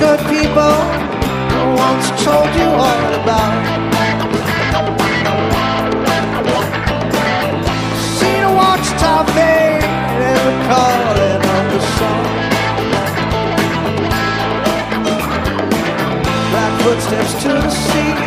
good people I once told you all about. Seen a watchtower fade and the calling of the sun. Black footsteps to the sea.